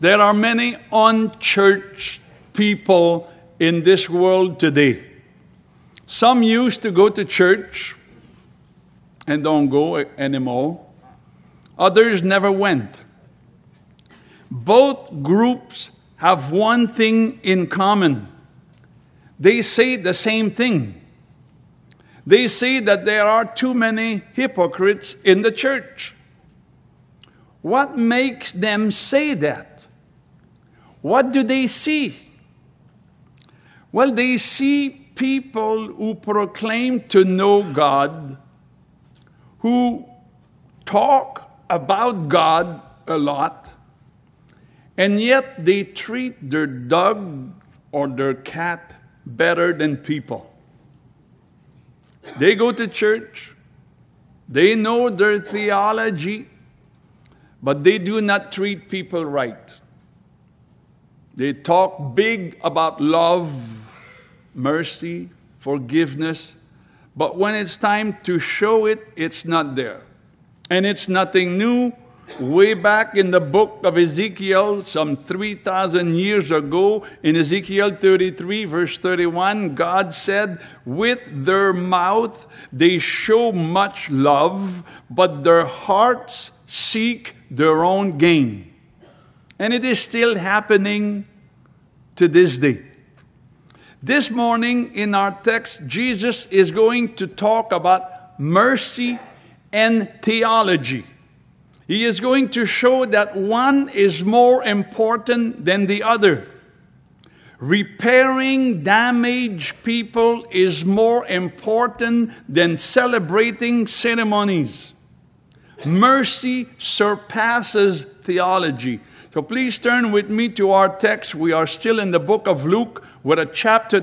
There are many unchurched people in this world today. Some used to go to church and don't go anymore. Others never went. Both groups have one thing in common. They say the same thing. They say that there are too many hypocrites in the church. What makes them say that? What do they see? Well, they see people who proclaim to know God, who talk about God a lot, and yet they treat their dog or their cat better than people. They go to church, they know their theology, but they do not treat people right. They talk big about love, mercy, forgiveness, but when it's time to show it, it's not there. And it's nothing new. Way back in the book of Ezekiel, some 3,000 years ago, in Ezekiel 33, verse 31, God said, with their mouth they show much love, but their hearts seek their own gain. And it is still happening to this day. This morning in our text, Jesus is going to talk about mercy and theology. He is going to show that one is more important than the other. Repairing damaged people is more important than celebrating ceremonies. Mercy surpasses theology. So please turn with me to our text. We are still in the book of Luke with a chapter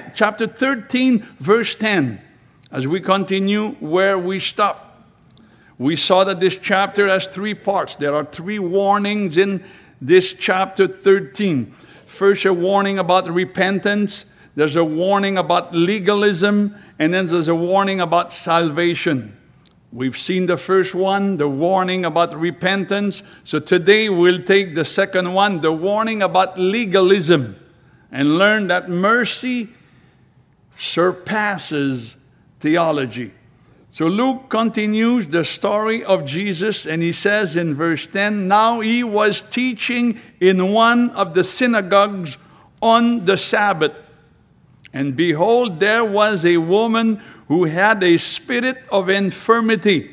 13, verse 10. As we continue where we stopped. We saw that this chapter has three parts. There are three warnings in this chapter 13. First, a warning about repentance. There's a warning about legalism. And then there's a warning about salvation. We've seen the first one, the warning about repentance. So today we'll take the second one, the warning about legalism. And learn that mercy surpasses theology. So Luke continues the story of Jesus, and he says in verse 10, now he was teaching in one of the synagogues on the Sabbath. And behold, there was a woman who had a spirit of infirmity,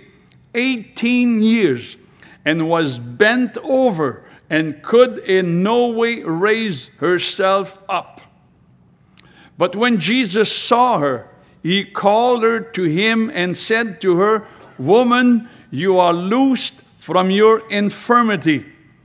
18 years, and was bent over and could in no way raise herself up. But when Jesus saw her, he called her to him and said to her, woman, you are loosed from your infirmity.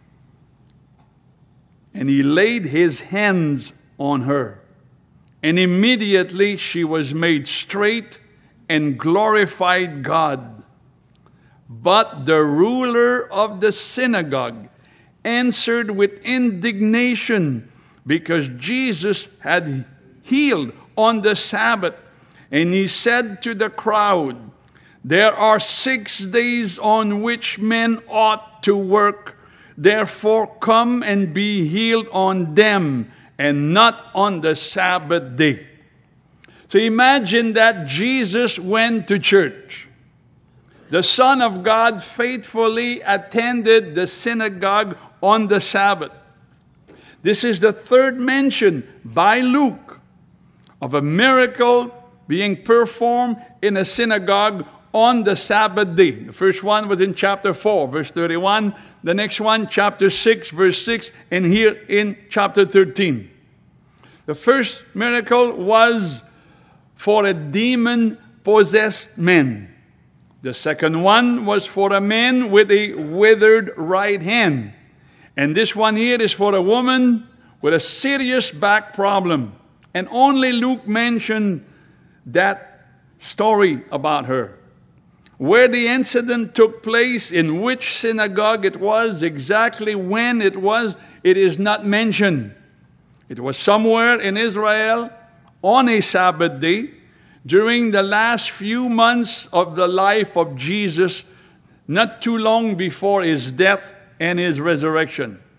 And he laid his hands on her. And immediately she was made straight and glorified God. But the ruler of the synagogue answered with indignation because Jesus had healed on the Sabbath. And he said to the crowd, there are 6 days on which men ought to work. Therefore come and be healed on them and not on the Sabbath day. So imagine that Jesus went to church. The Son of God faithfully attended the synagogue on the Sabbath. This is the third mention by Luke of a miracle being performed in a synagogue on the Sabbath day. The first one was in chapter 4, verse 31. The next one, chapter 6, verse 6. And here in chapter 13. The first miracle was for a demon-possessed man. The second one was for a man with a withered right hand. And this one here is for a woman with a serious back problem. And only Luke mentioned that story about her. Where the incident took place, in which synagogue it was, exactly when it was, it is not mentioned. It was somewhere in Israel on a Sabbath day during the last few months of the life of Jesus, not too long before his death and his resurrection.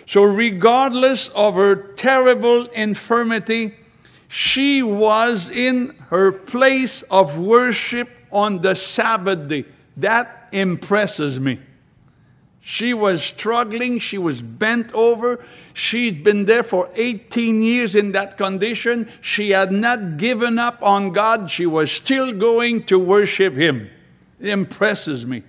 So regardless of her terrible infirmity, she was in her place of worship on the Sabbath day. That impresses me. She was struggling. She was bent over. She'd been there for 18 years in that condition. She had not given up on God. She was still going to worship Him. It impresses me.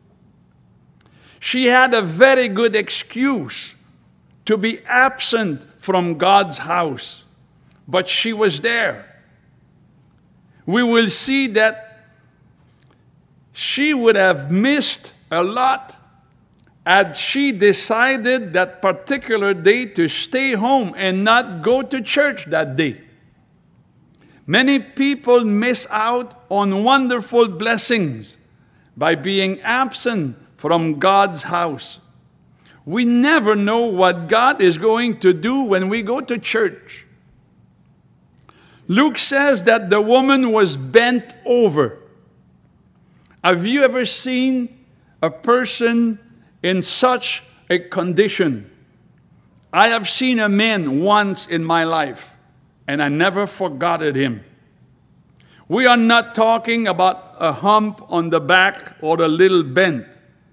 She had a very good excuse to be absent from God's house, but she was there. We will see that she would have missed a lot had she decided that particular day to stay home and not go to church that day. Many people miss out on wonderful blessings by being absent from God's house. We never know what God is going to do when we go to church. Luke says that the woman was bent over. Have you ever seen a person in such a condition? I have seen a man once in my life, and I never forgot him. We are not talking about a hump on the back or a little bent.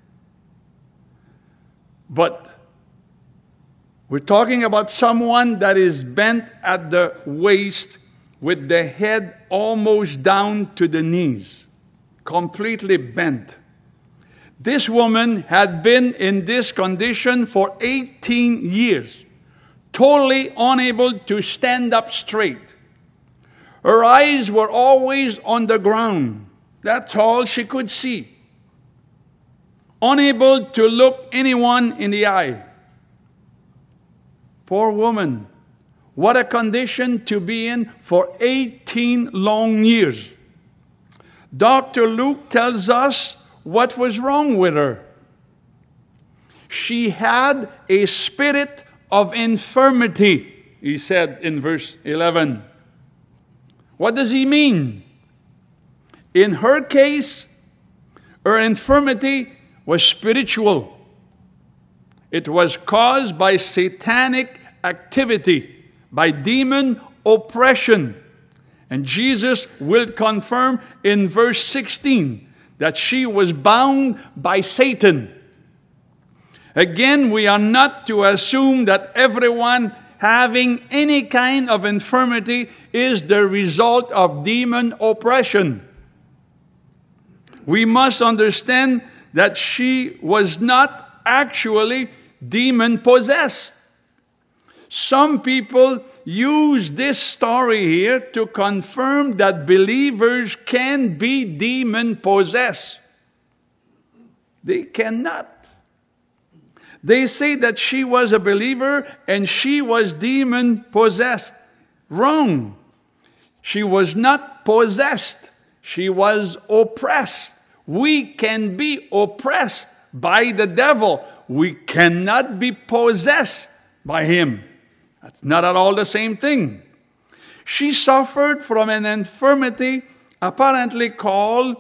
But we're talking about someone that is bent at the waist with the head almost down to the knees, completely bent. This woman had been in this condition for 18 years, totally unable to stand up straight. Her eyes were always on the ground. That's all she could see. Unable to look anyone in the eye. Poor woman. What a condition to be in for 18 long years. Dr. Luke tells us what was wrong with her. She had a spirit of infirmity, he said in verse 11. What does he mean? In her case, her infirmity was spiritual. It was caused by satanic activity, by demon oppression. And Jesus will confirm in verse 16 that she was bound by Satan. Again, we are not to assume that everyone having any kind of infirmity is the result of demon oppression. We must understand that she was not actually demon-possessed. Some people use this story here to confirm that believers can be demon-possessed. They cannot. They say that she was a believer and she was demon-possessed. Wrong. She was not possessed. She was oppressed. We can be oppressed by the devil. We cannot be possessed by him. That's not at all the same thing. She suffered from an infirmity apparently called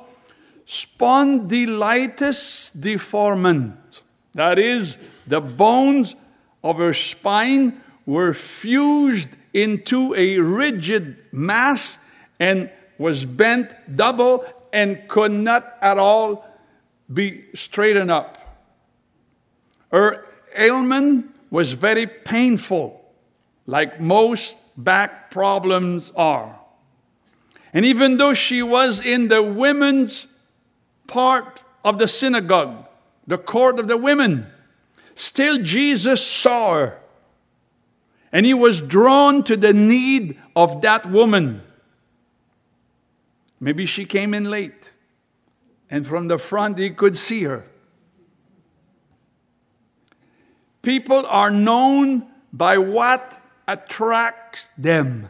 spondylitis deformans. That is, the bones of her spine were fused into a rigid mass and was bent double and could not at all be straightened up. Her ailment was very painful, like most back problems are. And even though she was in the women's part of the synagogue, the court of the women, still Jesus saw her. And he was drawn to the need of that woman. Maybe she came in late, and from the front he could see her. People are known by what attracts them.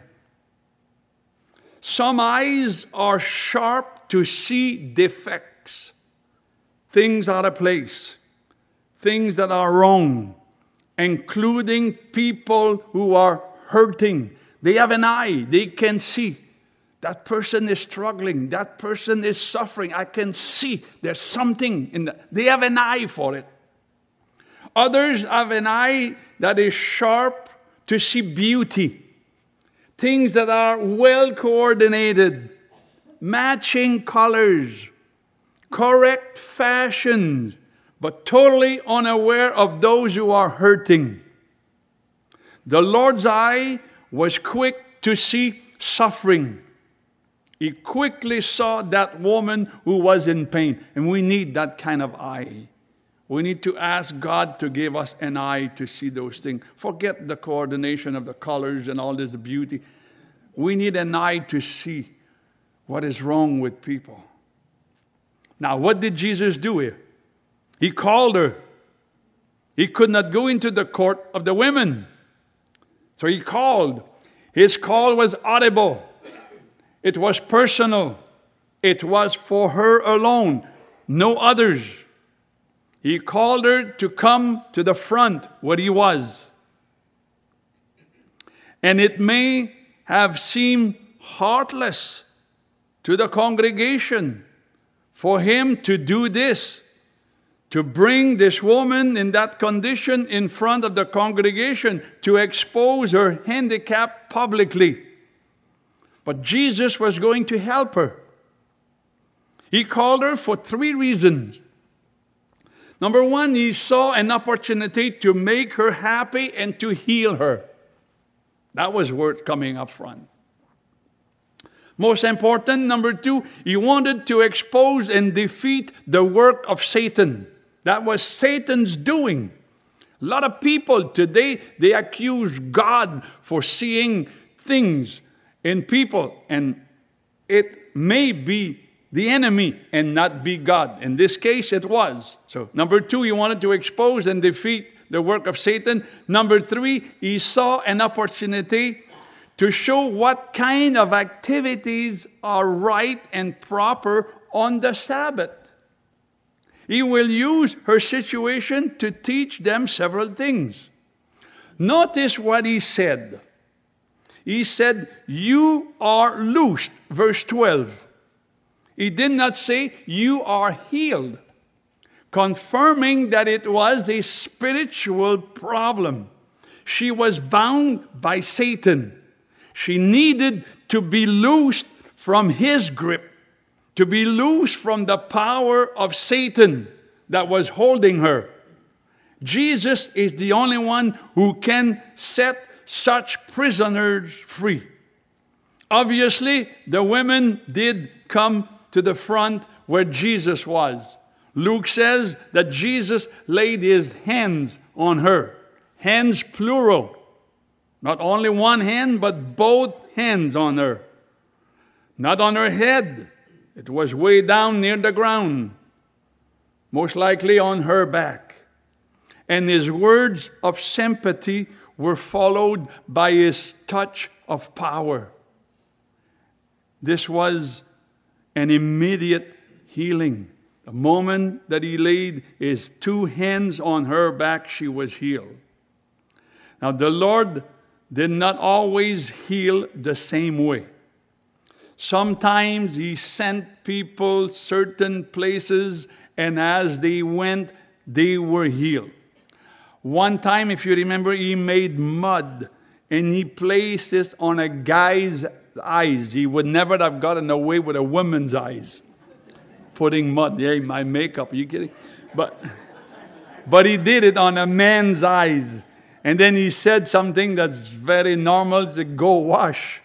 Some eyes are sharp to see defects, things out of place, things that are wrong, including people who are hurting. They have an eye, they can see. That person is struggling. That person is suffering. I can see there's something in that. They have an eye for it. Others have an eye that is sharp to see beauty. Things that are well coordinated, matching colors, correct fashions, but totally unaware of those who are hurting. The Lord's eye was quick to see suffering. He quickly saw that woman who was in pain. And we need that kind of eye. We need to ask God to give us an eye to see those things. Forget the coordination of the colors and all this beauty. We need an eye to see what is wrong with people. Now, what did Jesus do here? He called her. He could not go into the court of the women. So he called. His call was audible. It was personal. It was for her alone, no others. He called her to come to the front where he was. And it may have seemed heartless to the congregation for him to do this, to bring this woman in that condition in front of the congregation, to expose her handicap publicly. But Jesus was going to help her. He called her for 3 reasons. Number 1, he saw an opportunity to make her happy and to heal her. That was worth coming up front. Most important, number 2, he wanted to expose and defeat the work of Satan. That was Satan's doing. A lot of people today, they accuse God for seeing things in people, and it may be the enemy and not be God. In this case, it was. So, number 2, he wanted to expose and defeat the work of Satan. Number 3, he saw an opportunity to show what kind of activities are right and proper on the Sabbath. He will use her situation to teach them several things. Notice what he said. He said, "You are loosed," verse 12. He did not say, "You are healed," confirming that it was a spiritual problem. She was bound by Satan. She needed to be loosed from his grip, to be loosed from the power of Satan that was holding her. Jesus is the only one who can set such prisoners free. Obviously, the women did come to the front where Jesus was. Luke says that Jesus laid his hands on her. Hands plural. Not only one hand, but both hands on her. Not on her head. It was way down near the ground. Most likely on her back. And his words of sympathy were followed by his touch of power. This was an immediate healing. The moment that he laid his 2 hands on her back, she was healed. Now, the Lord did not always heal the same way. Sometimes he sent people certain places, and as they went, they were healed. One time, if you remember, he made mud, and he placed it on a guy's eyes. He would never have gotten away with a woman's eyes. Putting mud, yeah, my makeup, are you kidding? But he did it on a man's eyes. And then he said something that's very normal, to go wash.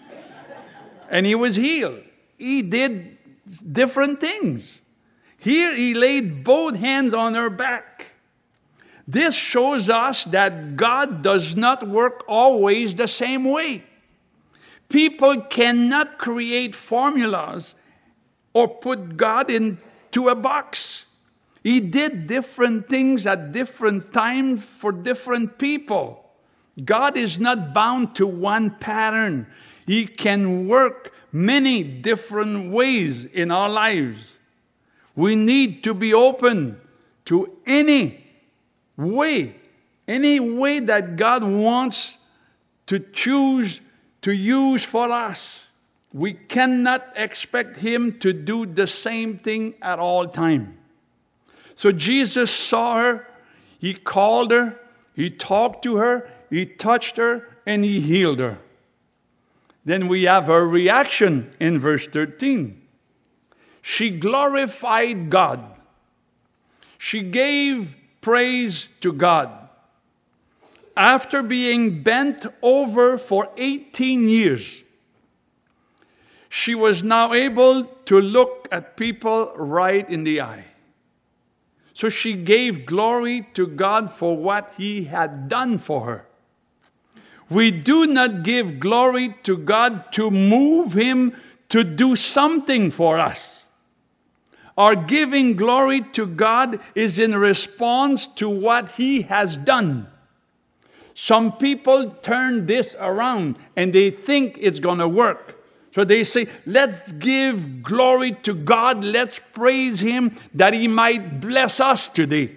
And he was healed. He did different things. Here he laid both hands on her back. This shows us that God does not work always the same way. People cannot create formulas or put God into a box. He did different things at different times for different people. God is not bound to one pattern. He can work many different ways in our lives. We need to be open to any way that God wants to choose to use for us. We cannot expect him to do the same thing at all times. So Jesus saw her. He called her, he talked to her, he touched her, and he healed her. Then we have her reaction in verse 13. She glorified God. She gave praise to God. After being bent over for 18 years, she was now able to look at people right in the eye. So she gave glory to God for what He had done for her. We do not give glory to God to move Him to do something for us. Our giving glory to God is in response to what He has done. Some people turn this around and they think it's going to work. So they say, let's give glory to God. Let's praise Him that He might bless us today.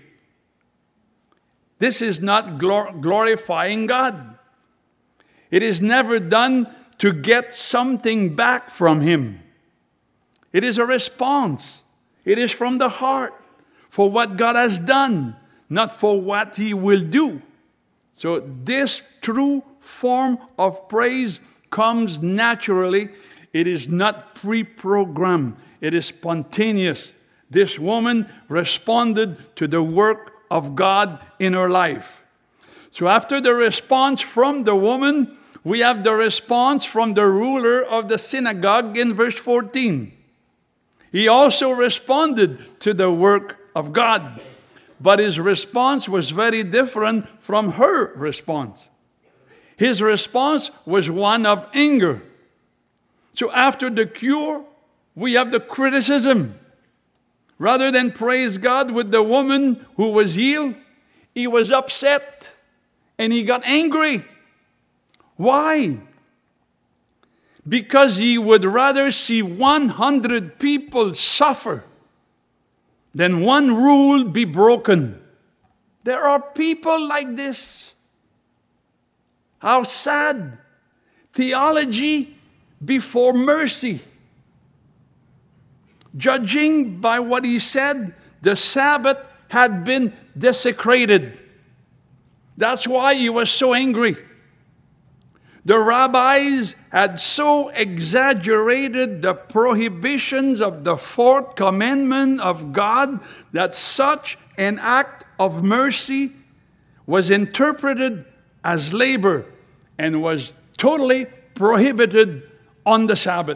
This is not glorifying God. It is never done to get something back from Him. It is a response. It is from the heart for what God has done, not for what He will do. So this true form of praise comes naturally. It is not pre-programmed. It is spontaneous. This woman responded to the work of God in her life. So after the response from the woman, we have the response from the ruler of the synagogue in verse 14. He also responded to the work of God. But his response was very different from her response. His response was one of anger. So after the cure, we have the criticism. Rather than praise God with the woman who was healed, he was upset and he got angry. Why? Because he would rather see 100 people suffer than one rule be broken. There are people like this. How sad. Theology before mercy. Judging by what he said, the Sabbath had been desecrated. That's why he was so angry. The rabbis had so exaggerated the prohibitions of the fourth commandment of God that such an act of mercy was interpreted as labor and was totally prohibited on the Sabbath.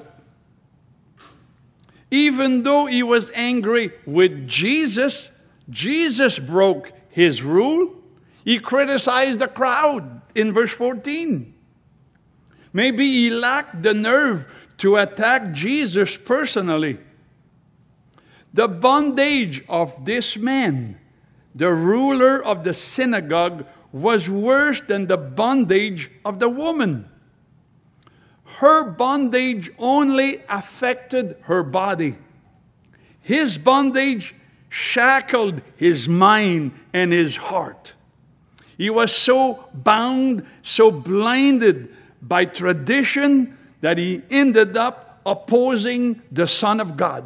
Even though he was angry with Jesus, Jesus broke his rule. He criticized the crowd in verse 14. Maybe he lacked the nerve to attack Jesus personally. The bondage of this man, the ruler of the synagogue, was worse than the bondage of the woman. Her bondage only affected her body. His bondage shackled his mind and his heart. He was so bound, so blinded by tradition that he ended up opposing the Son of God.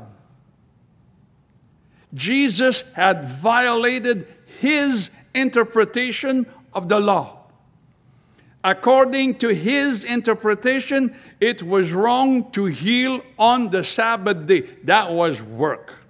Jesus had violated his interpretation of the law. According to his interpretation, it was wrong to heal on the Sabbath day. That was work.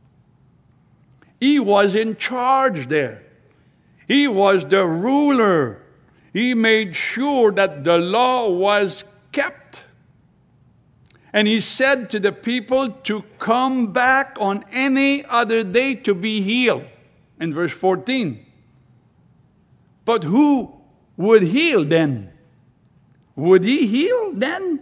He was in charge there. He was the ruler. He made sure that the law was kept. And he said to the people to come back on any other day to be healed. In verse 14. But who would heal then? Would he heal then?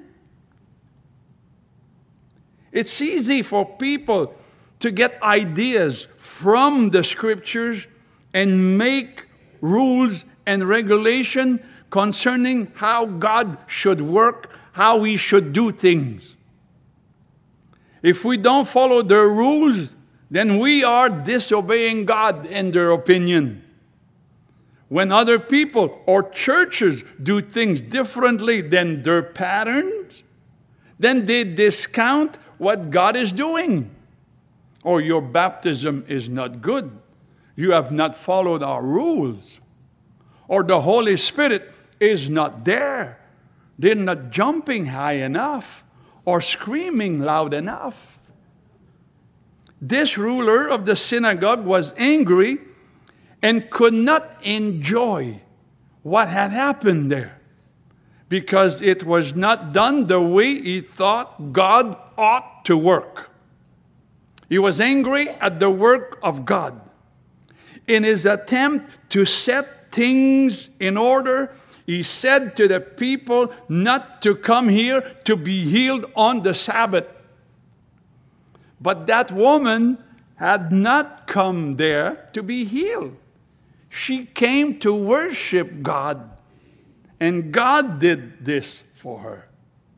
It's easy for people to get ideas from the scriptures and make rules and regulation concerning how God should work, how we should do things. If we don't follow the rules, then we are disobeying God in their opinion. When other people or churches do things differently than their patterns, then they discount what God is doing. Or your baptism is not good. You have not followed our rules. Or the Holy Spirit is not there. They're not jumping high enough or screaming loud enough. This ruler of the synagogue was angry and could not enjoy what had happened there because it was not done the way he thought God ought to work. He was angry at the work of God. In his attempt to set things in order, he said to the people not to come here to be healed on the Sabbath. But that woman had not come there to be healed. She came to worship God, and God did this for her.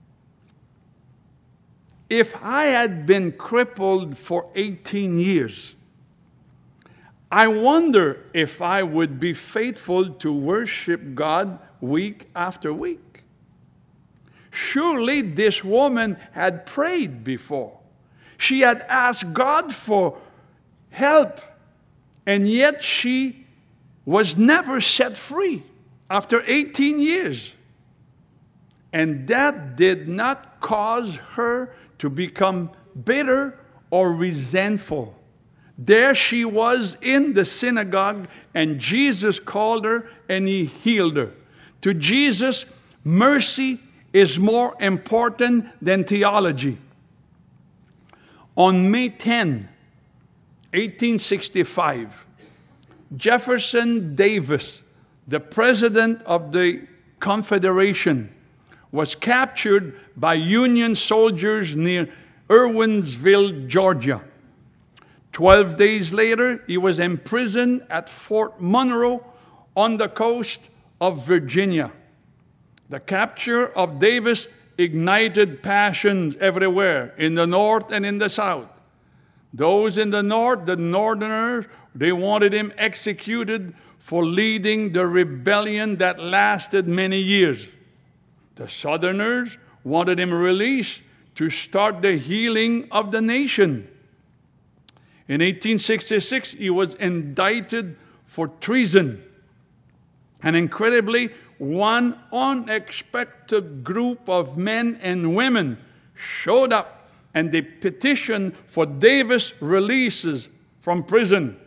If I had been crippled for 18 years, I wonder if I would be faithful to worship God week after week. Surely this woman had prayed before. She had asked God for help, and yet she was never set free after 18 years. And that did not cause her to become bitter or resentful. There she was in the synagogue, and Jesus called her and he healed her. To Jesus, mercy is more important than theology. On May 10, 1865, Jefferson Davis, the president of the Confederation, was captured by Union soldiers near Irwinsville, Georgia. 12 days later, he was imprisoned at Fort Monroe on the coast of Virginia. The capture of Davis ignited passions everywhere, in the North and in the South. Those in the North, the Northerners, they wanted him executed for leading the rebellion that lasted many years. The Southerners wanted him released to start the healing of the nation. In 1866, he was indicted for treason. And incredibly, one unexpected group of men and women showed up, and they petitioned for Davis' releases from prison.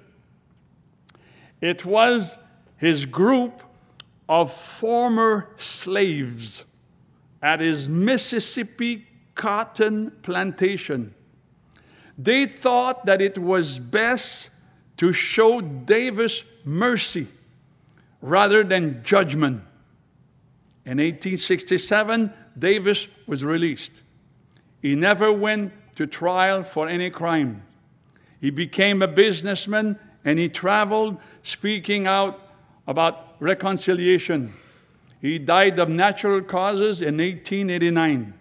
It was his group of former slaves at his Mississippi cotton plantation. They thought that it was best to show Davis mercy rather than judgment. In 1867, Davis was released. He never went to trial for any crime. He became a businessman, and he traveled speaking out about reconciliation. He died of natural causes in 1889.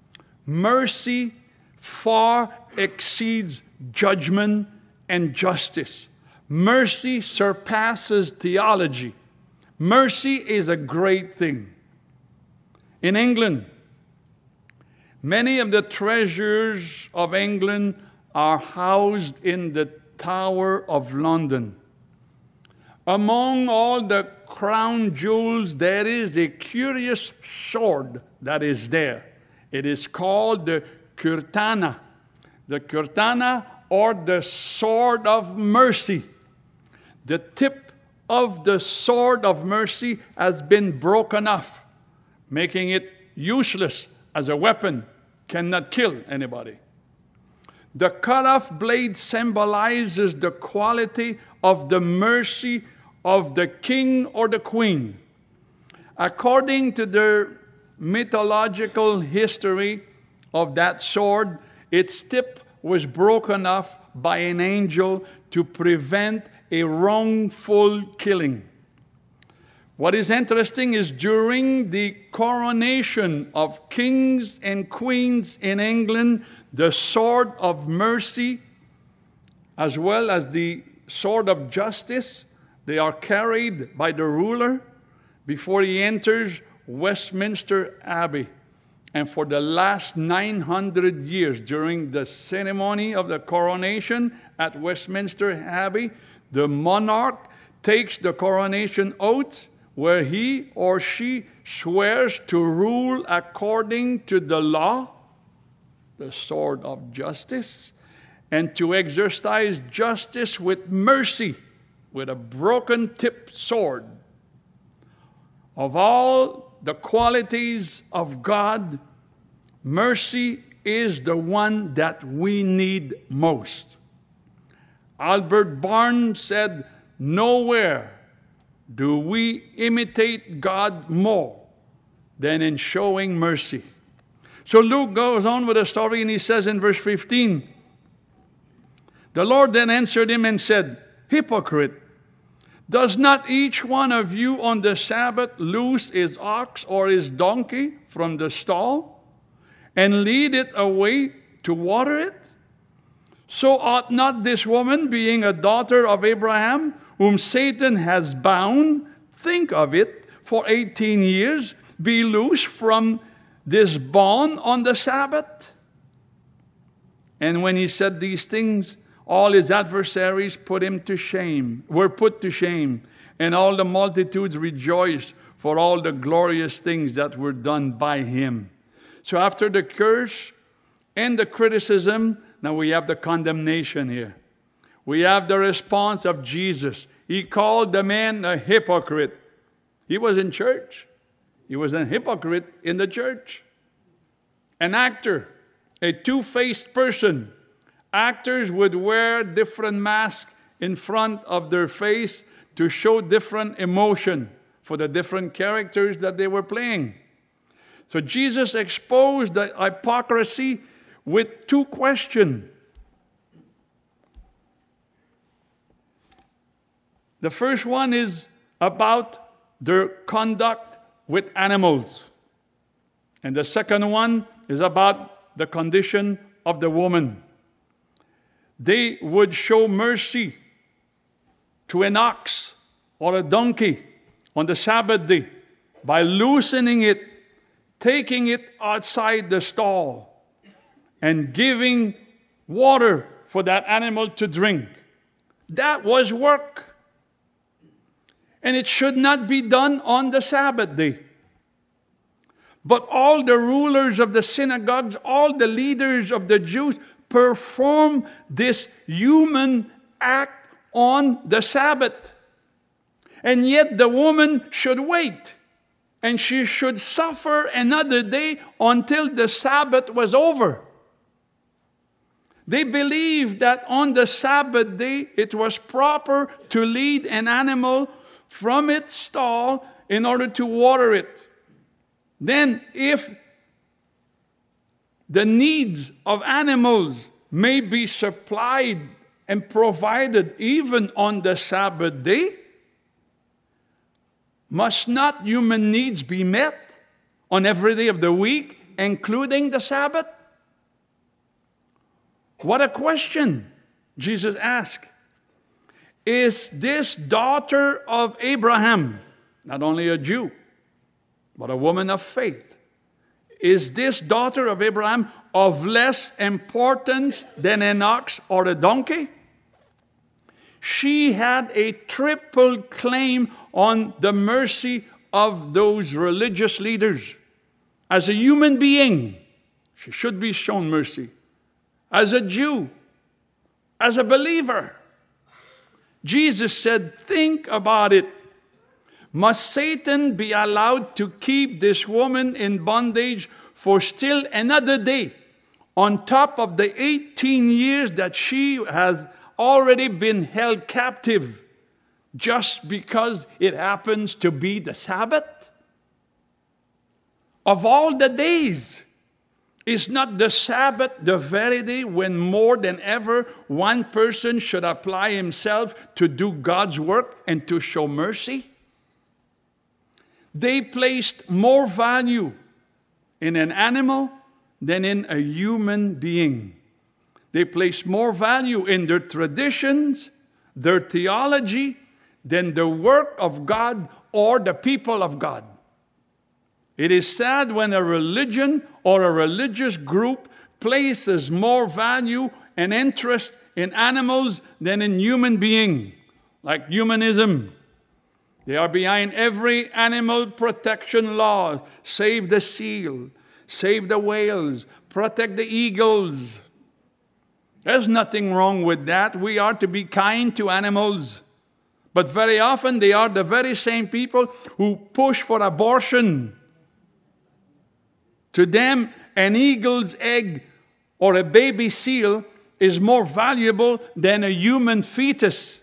Mercy far exceeds judgment and justice. Mercy surpasses theology. Mercy is a great thing. In England, many of the treasures of England are housed in the Tower of London. Among all the crown jewels, there is a curious sword that is there. It is called the curtana. The curtana, or the sword of mercy. The tip of the sword of mercy has been broken off, making it useless as a weapon, cannot kill anybody. The cut-off blade symbolizes the quality of the mercy of the king or the queen. According to the mythological history of that sword, its tip was broken off by an angel to prevent a wrongful killing. What is interesting is during the coronation of kings and queens in England, the sword of mercy, as well as the sword of justice, they are carried by the ruler before he enters Westminster Abbey. And for the last 900 years, during the ceremony of the coronation at Westminster Abbey, the monarch takes the coronation oath where he or she swears to rule according to the law, the sword of justice, and to exercise justice with mercy, with a broken-tipped sword. Of all the qualities of God, mercy is the one that we need most. Albert Barnes said, "Nowhere do we imitate God more than in showing mercy." So Luke goes on with the story, and he says in verse 15, "The Lord then answered him and said, 'Hypocrite, does not each one of you on the Sabbath loose his ox or his donkey from the stall and lead it away to water it? So ought not this woman, being a daughter of Abraham, whom Satan has bound, think of it, for 18 years, be loose from this bond on the Sabbath?' And when he said these things, all his adversaries were put to shame, and all the multitudes rejoiced for all the glorious things that were done by him." So after the curse and the criticism, now we have the condemnation here. We have the response of Jesus. He called the man a hypocrite. He was in church. He was a hypocrite in the church. An actor, a two-faced person. Actors would wear different masks in front of their face to show different emotion for the different characters that they were playing. So Jesus exposed the hypocrisy with two questions. The first one is about their conduct with animals. And the second one is about the condition of the woman. They would show mercy to an ox or a donkey on the Sabbath day by loosening it, taking it outside the stall, and giving water for that animal to drink. That was work. And it should not be done on the Sabbath day. But all the rulers of the synagogues, all the leaders of the Jews, perform this human act on the Sabbath. And yet the woman should wait. And she should suffer another day until the Sabbath was over. They believed that on the Sabbath day it was proper to lead an animal from its stall in order to water it. Then if the needs of animals may be supplied and provided even on the Sabbath day, must not human needs be met on every day of the week, including the Sabbath? What a question Jesus asked. Is this daughter of Abraham, not only a Jew, but a woman of faith, is this daughter of Abraham of less importance than an ox or a donkey? She had a triple claim on the mercy of those religious leaders. As a human being, she should be shown mercy. As a Jew, as a believer. Jesus said, think about it. Must Satan be allowed to keep this woman in bondage for still another day, on top of the 18 years that she has already been held captive, just because it happens to be the Sabbath? Of all the days, is not the Sabbath the very day when more than ever one person should apply himself to do God's work and to show mercy? They placed more value in an animal than in a human being. They placed more value in their traditions, their theology, than the work of God or the people of God. It is sad when a religion or a religious group places more value and interest in animals than in human beings, like humanism. They are behind every animal protection law. Save the seal, save the whales, protect the eagles. There's nothing wrong with that. We are to be kind to animals. But very often they are the very same people who push for abortion. To them, an eagle's egg or a baby seal is more valuable than a human fetus.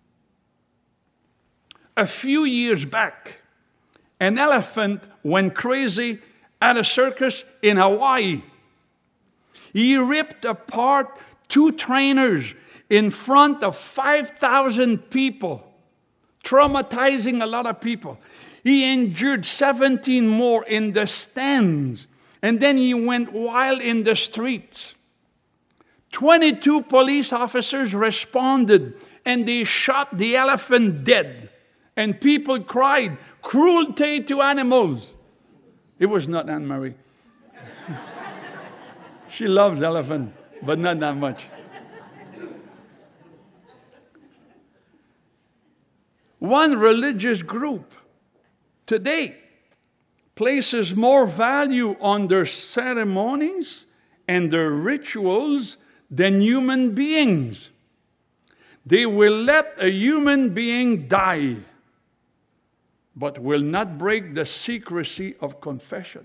A few years back, an elephant went crazy at a circus in Hawaii. He ripped apart 2 trainers in front of 5,000 people, traumatizing a lot of people. He injured 17 more in the stands, and then he went wild in the streets. 22 police officers responded, and they shot the elephant dead. And people cried, "Cruelty to animals." It was not Anne-Marie. She loves elephant, but not that much. One religious group today places more value on their ceremonies and their rituals than human beings. They will let a human being die, but will not break the secrecy of confession.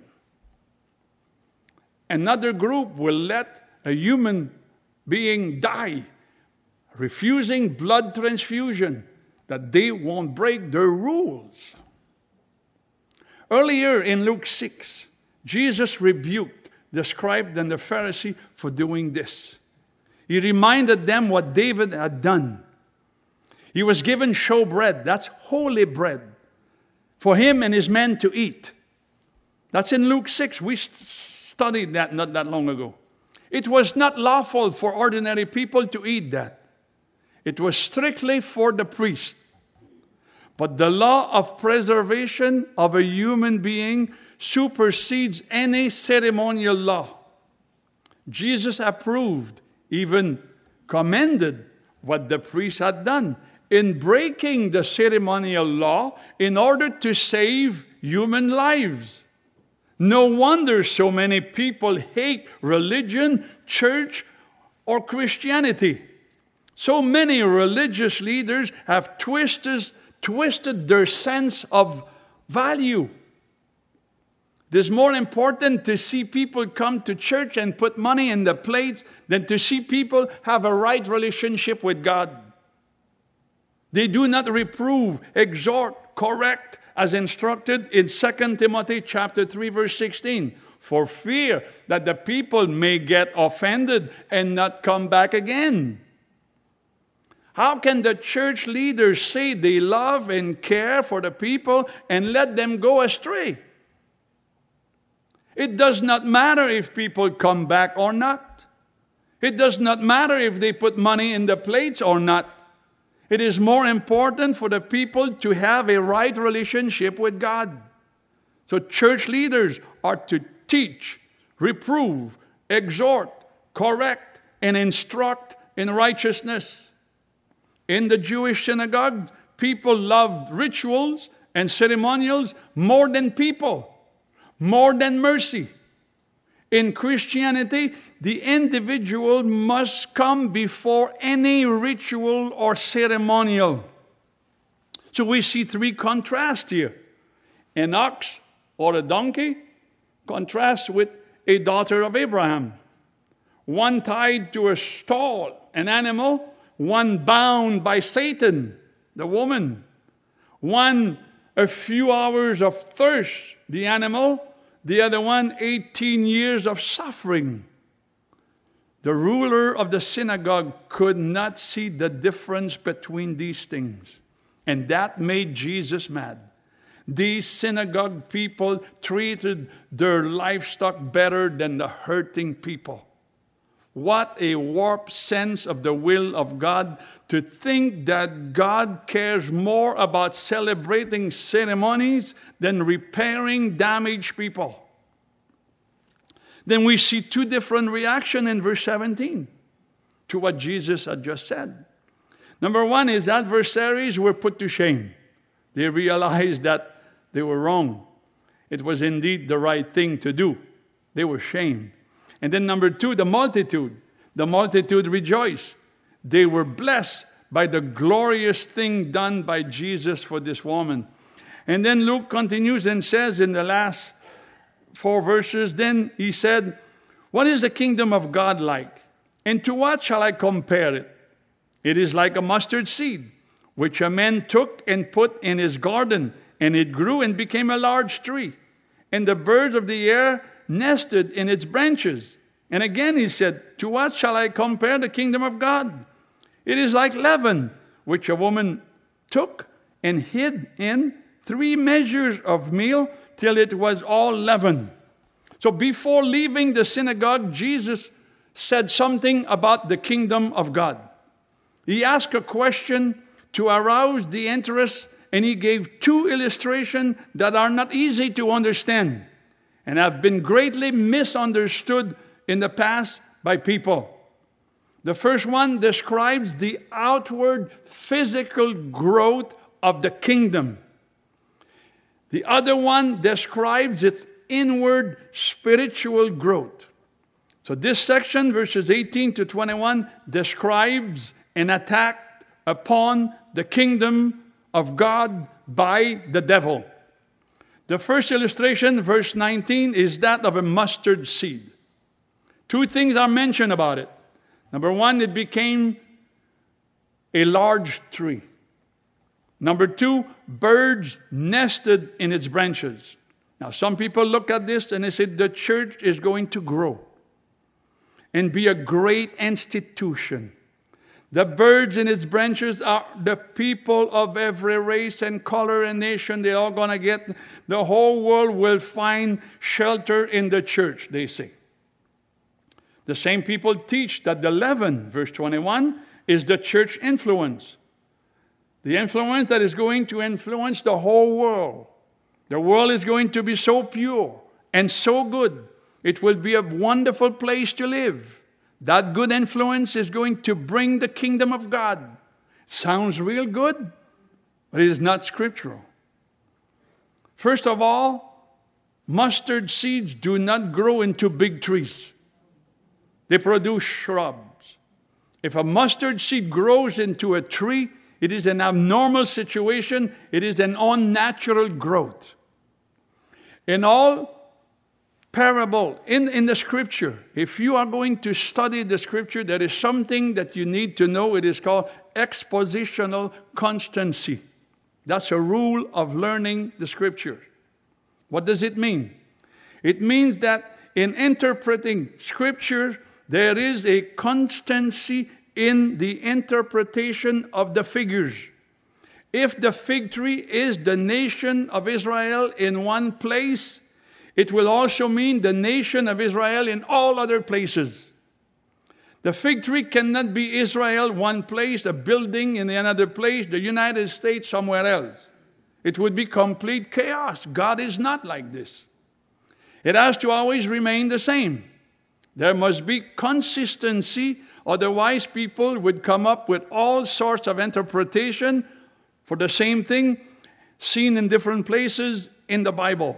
Another group will let a human being die, refusing blood transfusion, that they won't break their rules. Earlier in Luke 6, Jesus rebuked the scribe and the Pharisee for doing this. He reminded them what David had done. He was given showbread, that's holy bread, for him and his men to eat. That's in Luke 6. We studied that not that long ago. It was not lawful for ordinary people to eat that. It was strictly for the priest. But the law of preservation of a human being supersedes any ceremonial law. Jesus approved, even commended what the priest had done in breaking the ceremonial law in order to save human lives. No wonder so many people hate religion, church, or Christianity. So many religious leaders have twisted their sense of value. It is more important to see people come to church and put money in the plates than to see people have a right relationship with God. They do not reprove, exhort, correct, as instructed in 2 Timothy chapter 3, verse 16, for fear that the people may get offended and not come back again. How can the church leaders say they love and care for the people and let them go astray? It does not matter if people come back or not. It does not matter if they put money in the plates or not. It is more important for the people to have a right relationship with God. So church leaders are to teach, reprove, exhort, correct, and instruct in righteousness. In the Jewish synagogue, people loved rituals and ceremonials more than people, more than mercy. In Christianity, the individual must come before any ritual or ceremonial. So we see 3 contrasts here. An ox or a donkey contrasts with a daughter of Abraham. One tied to a stall, an animal. One bound by Satan, the woman. One a few hours of thirst, the animal. The other one 18 years of suffering. The ruler of the synagogue could not see the difference between these things. And that made Jesus mad. These synagogue people treated their livestock better than the hurting people. What a warped sense of the will of God to think that God cares more about celebrating ceremonies than repairing damaged people. Then we see 2 different reactions in verse 17 to what Jesus had just said. Number one, his adversaries were put to shame. They realized that they were wrong. It was indeed the right thing to do. They were shamed. And then number two, the multitude. The multitude rejoiced. They were blessed by the glorious thing done by Jesus for this woman. And then Luke continues and says in the last 4 verses, then he said, what is the kingdom of God like? And to what shall I compare it? It is like a mustard seed, which a man took and put in his garden, and it grew and became a large tree. And the birds of the air nested in its branches. And again he said, to what shall I compare the kingdom of God? It is like leaven, which a woman took and hid in 3 measures of meal till it was all leavened. So before leaving the synagogue, Jesus said something about the kingdom of God. He asked a question to arouse the interest, and he gave 2 illustrations that are not easy to understand and have been greatly misunderstood in the past by people. The first one describes the outward physical growth of the kingdom. The other one describes its inward spiritual growth. So this section, verses 18 to 21, describes an attack upon the kingdom of God by the devil. The first illustration, verse 19, is that of a mustard seed. 2 things are mentioned about it. Number one, it became a large tree. Number 2, birds nested in its branches. Now, some people look at this and they say the church is going to grow and be a great institution. The birds in its branches are the people of every race and color and nation. They're all going to get, the whole world will find shelter in the church, they say. The same people teach that the leaven, verse 21, is the church influence. The influence that is going to influence the whole world. The world is going to be so pure and so good. It will be a wonderful place to live. That good influence is going to bring the kingdom of God. Sounds real good, but it is not scriptural. First of all, mustard seeds do not grow into big trees. They produce shrubs. If a mustard seed grows into a tree, it is an abnormal situation. It is an unnatural growth. In all parable, in the scripture, if you are going to study the scripture, there is something that you need to know. It is called expositional constancy. That's a rule of learning the scripture. What does it mean? It means that in interpreting scripture, there is a constancy in the interpretation of the figures. If the fig tree is the nation of Israel in one place, it will also mean the nation of Israel in all other places. The fig tree cannot be Israel one place, a building in another place, the United States somewhere else. It would be complete chaos. God is not like this. It has to always remain the same. There must be consistency, otherwise people would come up with all sorts of interpretation for the same thing seen in different places in the Bible.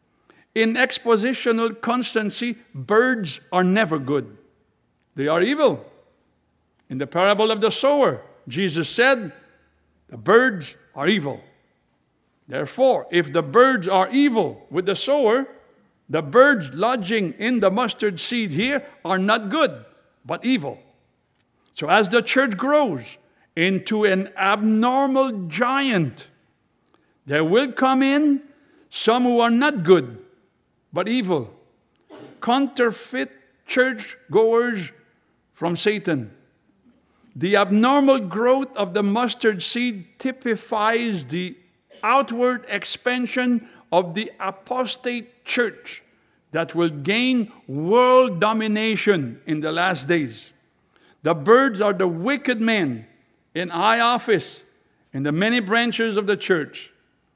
In expositional constancy, birds are never good. They are evil. In the parable of the sower, Jesus said, the birds are evil. Therefore, if the birds are evil with the sower, the birds lodging in the mustard seed here are not good, but evil. So as the church grows into an abnormal giant, there will come in some who are not good, but evil. Counterfeit church goers from Satan. The abnormal growth of the mustard seed typifies the outward expansion of the apostate church that will gain world domination in the last days. The birds are the wicked men in high office in the many branches of the church.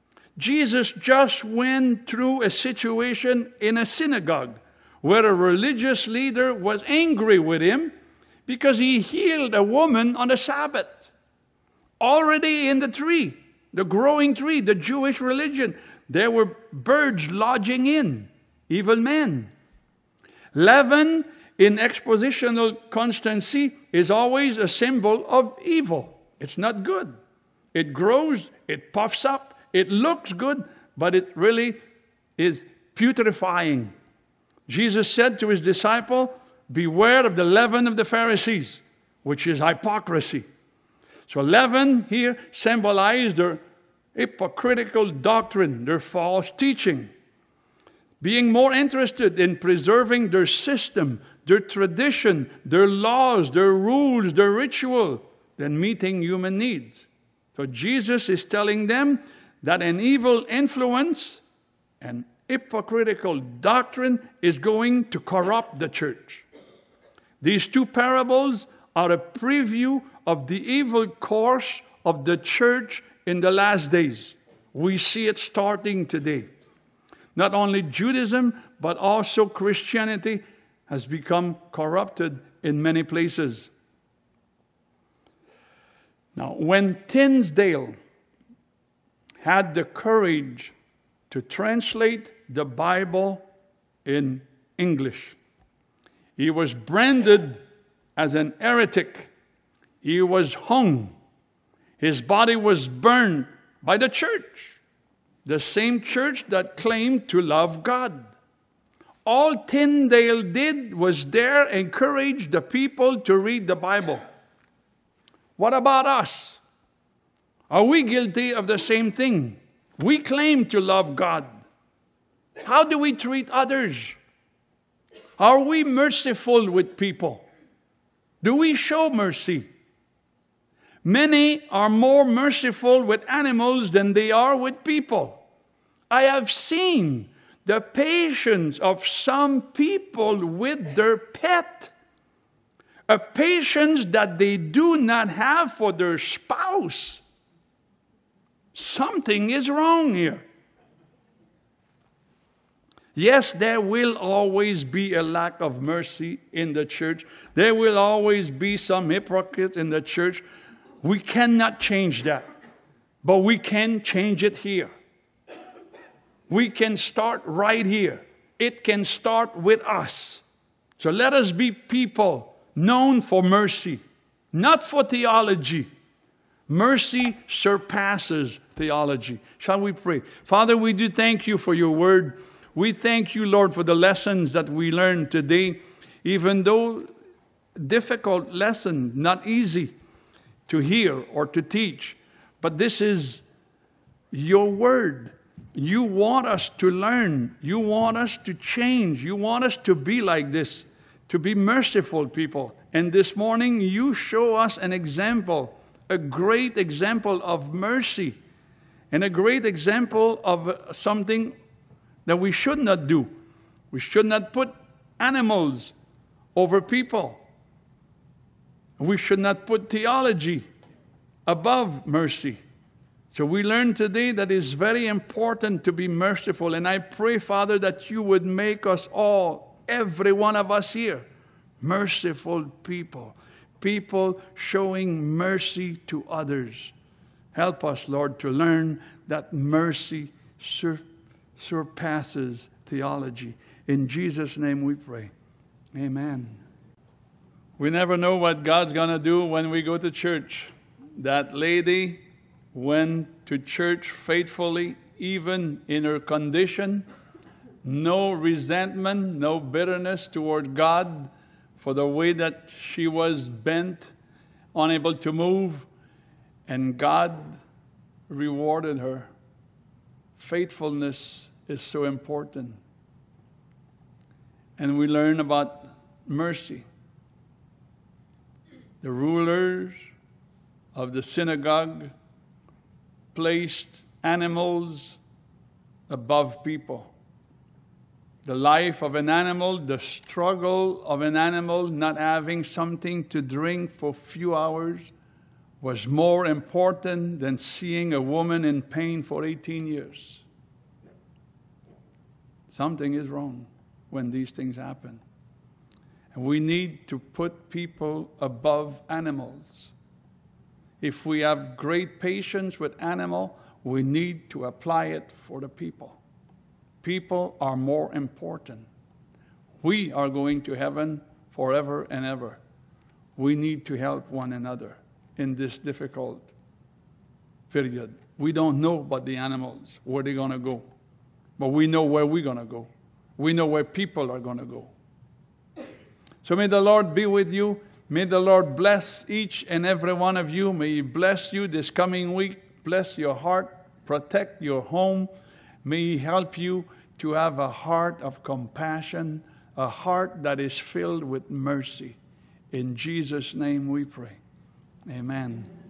Jesus just went through a situation in a synagogue where a religious leader was angry with him because he healed a woman on the Sabbath. Already in the tree, the growing tree, the Jewish religion, there were birds lodging in, evil men. Leaven in expositional constancy is always a symbol of evil. It's not good. It grows, it puffs up, it looks good, but it really is putrefying. Jesus said to his disciple, beware of the leaven of the Pharisees, which is hypocrisy. So leaven here symbolized their hypocritical doctrine, their false teaching. Being more interested in preserving their system, their tradition, their laws, their rules, their ritual, than meeting human needs. So Jesus is telling them that an evil influence and hypocritical doctrine is going to corrupt the church. These two parables are a preview of the evil course of the church in the last days. We see it starting today. Not only Judaism, but also Christianity has become corrupted in many places. Now, when Tyndale had the courage to translate the Bible in English, he was branded as an heretic. He was hung. His body was burned by the church, the same church that claimed to love God. All Tyndale did was dare encourage the people to read the Bible. What about us? Are we guilty of the same thing? We claim to love God. How do we treat others? Are we merciful with people? Do we show mercy? Many are more merciful with animals than they are with people. I have seen the patience of some people with their pet. A patience that they do not have for their spouse. Something is wrong here. Yes, there will always be a lack of mercy in the church. There will always be some hypocrites in the church. We cannot change that. But we can change it here. We can start right here. It can start with us. So let us be people known for mercy, not for theology. Mercy surpasses theology. Shall we pray? Father, we do thank you for your word. We thank you, Lord, for the lessons that we learned today, even though difficult lesson, not easy to hear or to teach. But this is your word. You want us to learn. You want us to change. You want us to be like this, to be merciful people. And this morning, you show us an example, a great example of mercy, and a great example of something that we should not do. We should not put animals over people. We should not put theology above mercy. So we learned today that it's very important to be merciful. And I pray, Father, that you would make us all, every one of us here, merciful people. People showing mercy to others. Help us, Lord, to learn that mercy surpasses theology. In Jesus' name we pray. Amen. We never know what God's going to do when we go to church. That lady went to church faithfully, even in her condition. No resentment, no bitterness toward God for the way that she was bent, unable to move. And God rewarded her. Faithfulness is so important. And we learn about mercy. The rulers of the synagogue placed animals above people. The life of an animal, the struggle of an animal not having something to drink for a few hours was more important than seeing a woman in pain for 18 years. Something is wrong when these things happen. And we need to put people above animals. If we have great patience with animal, we need to apply it for the people. People are more important. We are going to heaven forever and ever. We need to help one another in this difficult period. We don't know about the animals, where they're going to go. But we know where we're going to go. We know where people are going to go. So may the Lord be with you. May the Lord bless each and every one of you. May He bless you this coming week. Bless your heart. Protect your home. May He help you to have a heart of compassion, a heart that is filled with mercy. In Jesus' name we pray. Amen.